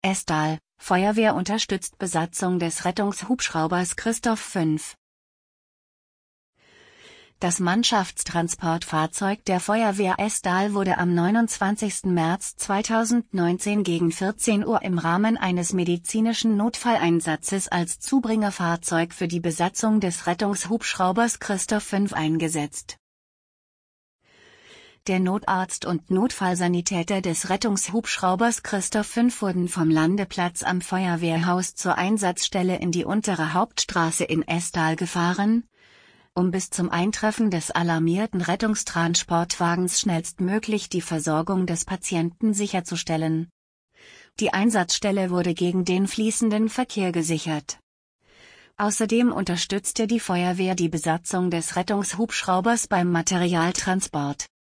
Estal, Feuerwehr unterstützt Besatzung des Rettungshubschraubers Christoph 5. Das Mannschaftstransportfahrzeug der Feuerwehr Estal wurde am 29. März 2019 gegen 14 Uhr im Rahmen eines medizinischen Notfalleinsatzes als Zubringerfahrzeug für die Besatzung des Rettungshubschraubers Christoph 5 eingesetzt. Der Notarzt und Notfallsanitäter des Rettungshubschraubers Christoph 5 wurden vom Landeplatz am Feuerwehrhaus zur Einsatzstelle in die untere Hauptstraße in Estal gefahren, um bis zum Eintreffen des alarmierten Rettungstransportwagens schnellstmöglich die Versorgung des Patienten sicherzustellen. Die Einsatzstelle wurde gegen den fließenden Verkehr gesichert. Außerdem unterstützte die Feuerwehr die Besatzung des Rettungshubschraubers beim Materialtransport.